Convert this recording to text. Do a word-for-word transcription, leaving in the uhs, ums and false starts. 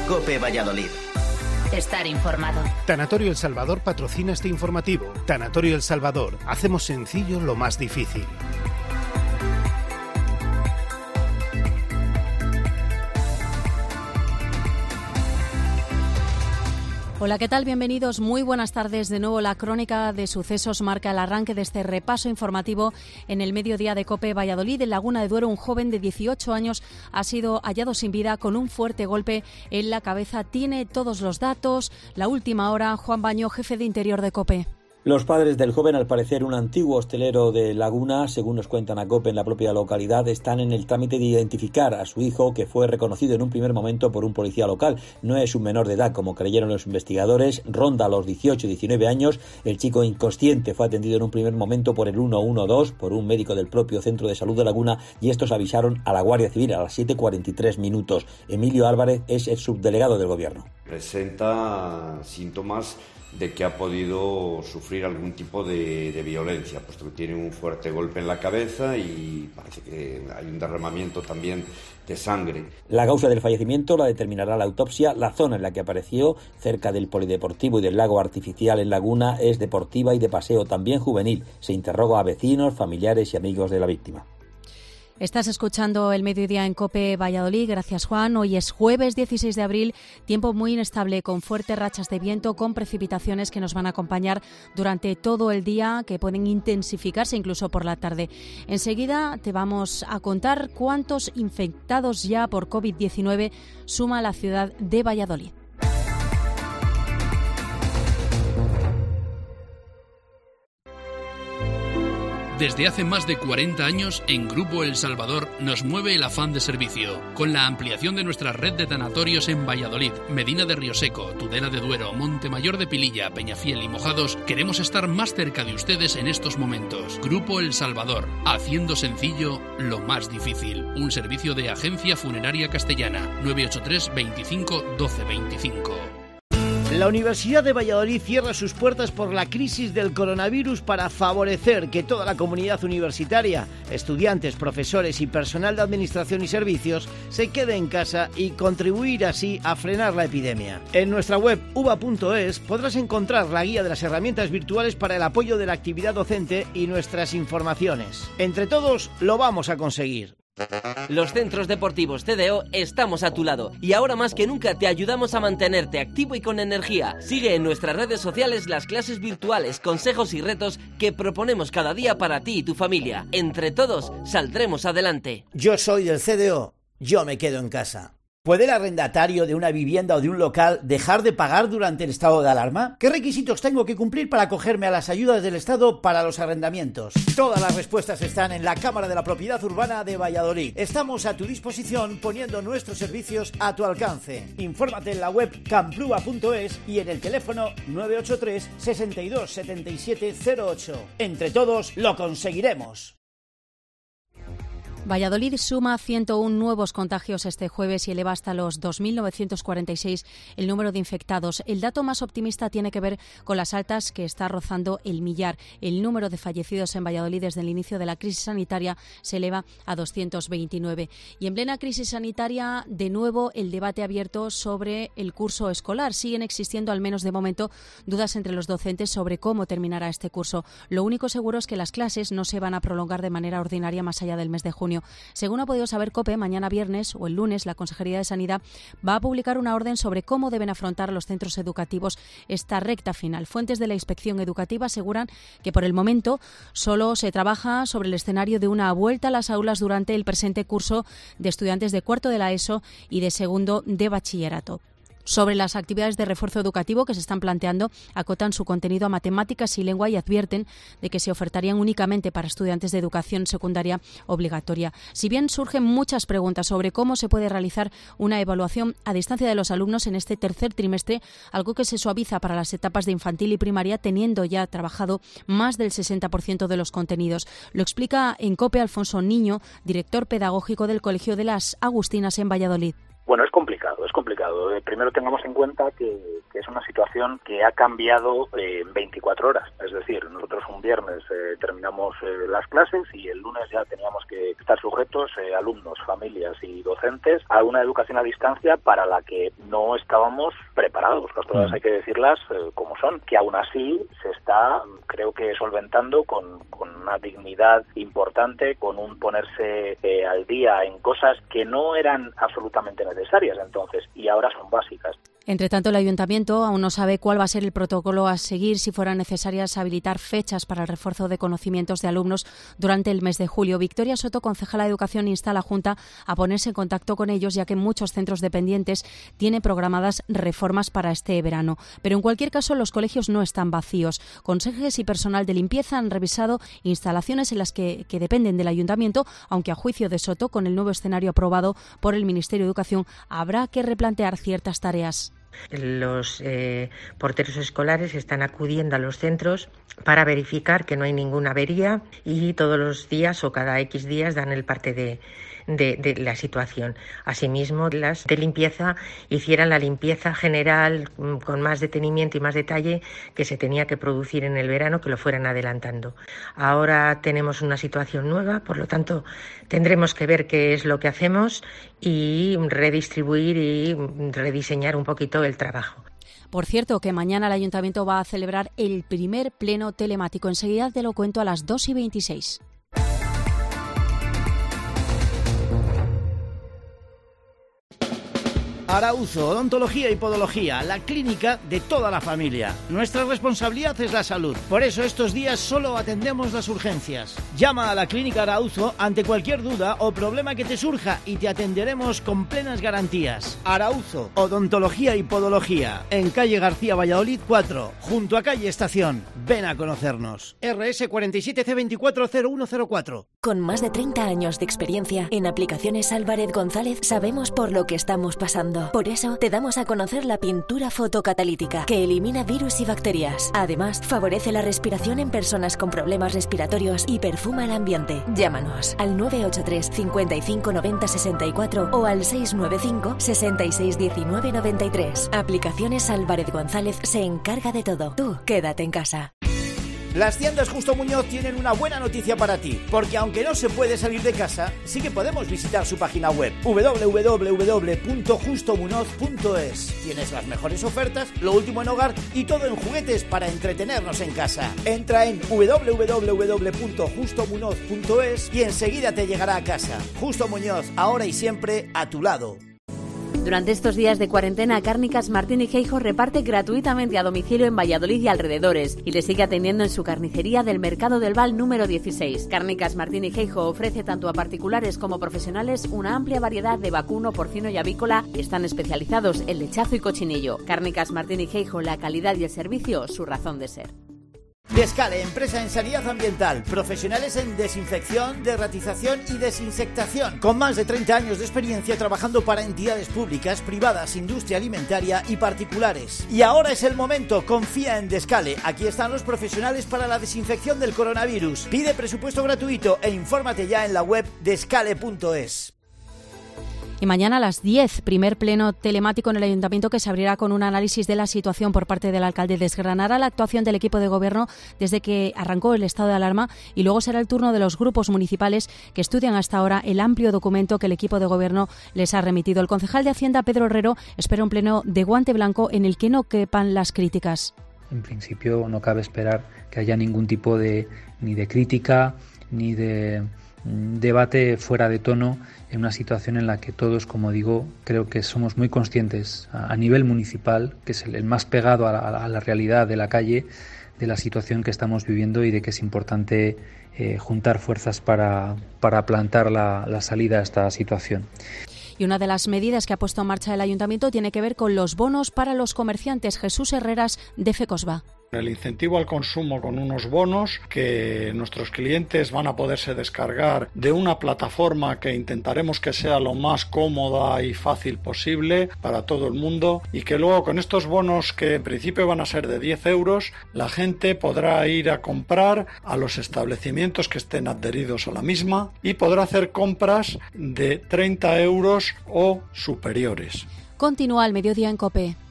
COPE Valladolid. Estar informado. Tanatorio El Salvador patrocina este informativo. Tanatorio El Salvador. Hacemos sencillo lo más difícil. Hola, ¿qué tal? Bienvenidos, muy buenas tardes. De nuevo, la crónica de sucesos marca el arranque de este repaso informativo en el mediodía de COPE Valladolid. En Laguna de Duero, un joven de dieciocho años ha sido hallado sin vida con un fuerte golpe en la cabeza. Tiene todos los datos. La última hora, Juan Baño, jefe de Interior de COPE. Los padres del joven, al parecer un antiguo hostelero de Laguna, según nos cuentan a COPE en la propia localidad, están en el trámite de identificar a su hijo, que fue reconocido en un primer momento por un policía local. No es un menor de edad, como creyeron los investigadores, ronda los dieciocho diecinueve años. El chico inconsciente fue atendido en un primer momento por el uno uno dos, por un médico del propio Centro de Salud de Laguna, y estos avisaron a la Guardia Civil a las siete cuarenta y tres minutos. Emilio Álvarez es el subdelegado del Gobierno. Presenta síntomas de que ha podido sufrir algún tipo de, de violencia, puesto que tiene un fuerte golpe en la cabeza y parece que hay un derramamiento también de sangre. La causa del fallecimiento la determinará la autopsia. La zona en la que apareció, cerca del polideportivo y del lago artificial en Laguna, es deportiva y de paseo, también juvenil. Se interroga a vecinos, familiares y amigos de la víctima. Estás escuchando el mediodía en COPE Valladolid. Gracias, Juan. Hoy es jueves dieciséis de abril, tiempo muy inestable, con fuertes rachas de viento, con precipitaciones que nos van a acompañar durante todo el día, que pueden intensificarse incluso por la tarde. Enseguida te vamos a contar cuántos infectados ya por COVID diecinueve suma la ciudad de Valladolid. Desde hace más de cuarenta años, en Grupo El Salvador nos mueve el afán de servicio, con la ampliación de nuestra red de tanatorios en Valladolid, Medina de Rioseco, Tudela de Duero, Montemayor de Pililla, Peñafiel y Mojados. Queremos estar más cerca de ustedes en estos momentos. Grupo El Salvador, haciendo sencillo lo más difícil. Un servicio de Agencia Funeraria Castellana, nueve ocho tres, veinticinco, doce veinticinco. La Universidad de Valladolid cierra sus puertas por la crisis del coronavirus para favorecer que toda la comunidad universitaria, estudiantes, profesores y personal de administración y servicios se quede en casa y contribuir así a frenar la epidemia. En nuestra web uva punto es podrás encontrar la guía de las herramientas virtuales para el apoyo de la actividad docente y nuestras informaciones. Entre todos lo vamos a conseguir. Los centros deportivos C D O estamos a tu lado y ahora más que nunca te ayudamos a mantenerte activo y con energía. Sigue en nuestras redes sociales las clases virtuales, consejos y retos que proponemos cada día para ti y tu familia. Entre todos saldremos adelante. Yo soy del C D O, yo me quedo en casa. ¿Puede el arrendatario de una vivienda o de un local dejar de pagar durante el estado de alarma? ¿Qué requisitos tengo que cumplir para acogerme a las ayudas del Estado para los arrendamientos? Todas las respuestas están en la Cámara de la Propiedad Urbana de Valladolid. Estamos a tu disposición poniendo nuestros servicios a tu alcance. Infórmate en la web camplua punto es y en el teléfono nueve ocho tres, sesenta y dos, setenta y siete cero ocho. Entre todos lo conseguiremos. Valladolid suma ciento uno nuevos contagios este jueves y eleva hasta los dos mil novecientos cuarenta y seis el número de infectados. El dato más optimista tiene que ver con las altas, que está rozando el millar. El número de fallecidos en Valladolid desde el inicio de la crisis sanitaria se eleva a doscientos veintinueve. Y en plena crisis sanitaria, de nuevo, el debate abierto sobre el curso escolar. Siguen existiendo, al menos de momento, dudas entre los docentes sobre cómo terminará este curso. Lo único seguro es que las clases no se van a prolongar de manera ordinaria más allá del mes de junio. Según ha podido saber COPE, mañana viernes o el lunes la Consejería de Sanidad va a publicar una orden sobre cómo deben afrontar los centros educativos esta recta final. Fuentes de la Inspección Educativa aseguran que por el momento solo se trabaja sobre el escenario de una vuelta a las aulas durante el presente curso de estudiantes de cuarto de la ESO y de segundo de bachillerato. Sobre las actividades de refuerzo educativo que se están planteando, acotan su contenido a matemáticas y lengua y advierten de que se ofertarían únicamente para estudiantes de educación secundaria obligatoria. Si bien surgen muchas preguntas sobre cómo se puede realizar una evaluación a distancia de los alumnos en este tercer trimestre, algo que se suaviza para las etapas de infantil y primaria, teniendo ya trabajado más del sesenta por ciento de los contenidos. Lo explica en COPE Alfonso Niño, director pedagógico del Colegio de las Agustinas en Valladolid. Bueno, es complicado, es complicado. Eh, primero tengamos en cuenta que, que es una situación que ha cambiado eh, en veinticuatro horas. Es decir, nosotros un viernes eh, terminamos eh, las clases y el lunes ya teníamos que estar sujetos, eh, alumnos, familias y docentes, a una educación a distancia para la que no estábamos preparados. Las cosas hay que decirlas eh, como son, que aún así se está, creo que, solventando con, con una dignidad importante, con un ponerse eh, al día en cosas que no eran absolutamente necesarias entonces y ahora son básicas. Entre tanto, el Ayuntamiento aún no sabe cuál va a ser el protocolo a seguir si fueran necesarias habilitar fechas para el refuerzo de conocimientos de alumnos durante el mes de julio. Victoria Soto, concejala de Educación, insta a la Junta a ponerse en contacto con ellos, ya que muchos centros dependientes tienen programadas reformas para este verano. Pero en cualquier caso, los colegios no están vacíos. Conserjes y personal de limpieza han revisado instalaciones en las que, que dependen del Ayuntamiento, aunque a juicio de Soto, con el nuevo escenario aprobado por el Ministerio de Educación, habrá que replantear ciertas tareas. Los eh, porteros escolares están acudiendo a los centros para verificar que no hay ninguna avería y todos los días o cada X días dan el parte de, de, de la situación. Asimismo, las de limpieza hicieran la limpieza general con más detenimiento y más detalle que se tenía que producir en el verano, que lo fueran adelantando. Ahora tenemos una situación nueva, por lo tanto tendremos que ver qué es lo que hacemos y redistribuir y rediseñar un poquito el trabajo. Por cierto, que mañana el Ayuntamiento va a celebrar el primer pleno telemático. Enseguida te lo cuento a las dos y veintiséis. Arauzo, Odontología y Podología, la clínica de toda la familia. Nuestra responsabilidad es la salud. Por eso estos días solo atendemos las urgencias. Llama a la clínica Arauzo ante cualquier duda o problema que te surja y te atenderemos con plenas garantías. Arauzo, Odontología y Podología, en calle García Valladolid cuatro, junto a calle Estación. Ven a conocernos. R S cuarenta y siete C veinticuatro cero uno cero cuatro. Con más de treinta años de experiencia, en Aplicaciones Álvarez González sabemos por lo que estamos pasando. Por eso te damos a conocer la pintura fotocatalítica, que elimina virus y bacterias. Además, favorece la respiración en personas con problemas respiratorios y perfuma el ambiente. Llámanos al nueve ocho tres cincuenta y cinco noventa sesenta y cuatro o al seis nueve cinco sesenta y seis diecinueve noventa y tres. Aplicaciones Álvarez González se encarga de todo. Tú, quédate en casa. Las tiendas Justo Muñoz tienen una buena noticia para ti, porque aunque no se puede salir de casa, sí que podemos visitar su página web doble u doble u doble u punto justo muñoz punto es. Tienes las mejores ofertas, lo último en hogar y todo en juguetes para entretenernos en casa. Entra en doble u doble u doble u punto justo muñoz punto es y enseguida te llegará a casa. Justo Muñoz, ahora y siempre a tu lado. Durante estos días de cuarentena, Cárnicas Martín y Geijo reparte gratuitamente a domicilio en Valladolid y alrededores y le sigue atendiendo en su carnicería del Mercado del Val número dieciséis. Cárnicas Martín y Geijo ofrece tanto a particulares como profesionales una amplia variedad de vacuno, porcino y avícola y están especializados en lechazo y cochinillo. Cárnicas Martín y Geijo, la calidad y el servicio, su razón de ser. Descale, empresa en sanidad ambiental, profesionales en desinfección, derratización y desinsectación, con más de treinta años de experiencia trabajando para entidades públicas, privadas, industria alimentaria y particulares. Y ahora es el momento, confía en Descale, aquí están los profesionales para la desinfección del coronavirus. Pide presupuesto gratuito e infórmate ya en la web descale punto es. Y mañana a las diez, primer pleno telemático en el Ayuntamiento que se abrirá con un análisis de la situación por parte del alcalde. Desgranará la actuación del equipo de gobierno desde que arrancó el estado de alarma y luego será el turno de los grupos municipales que estudian hasta ahora el amplio documento que el equipo de gobierno les ha remitido. El concejal de Hacienda, Pedro Herrero, espera un pleno de guante blanco en el que no quepan las críticas. En principio no cabe esperar que haya ningún tipo de ni de crítica ni de debate fuera de tono en una situación en la que todos, como digo, creo que somos muy conscientes a, a nivel municipal, que es el, el más pegado a la, a la realidad de la calle, de la situación que estamos viviendo y de que es importante eh, juntar fuerzas para, para plantar la, la salida a esta situación. Y una de las medidas que ha puesto en marcha el Ayuntamiento tiene que ver con los bonos para los comerciantes. Jesús Herreras, de FECOSBA. El incentivo al consumo con unos bonos que nuestros clientes van a poderse descargar de una plataforma que intentaremos que sea lo más cómoda y fácil posible para todo el mundo y que luego con estos bonos que en principio van a ser de diez euros la gente podrá ir a comprar a los establecimientos que estén adheridos a la misma y podrá hacer compras de treinta euros o superiores. Continúa el mediodía en COPE.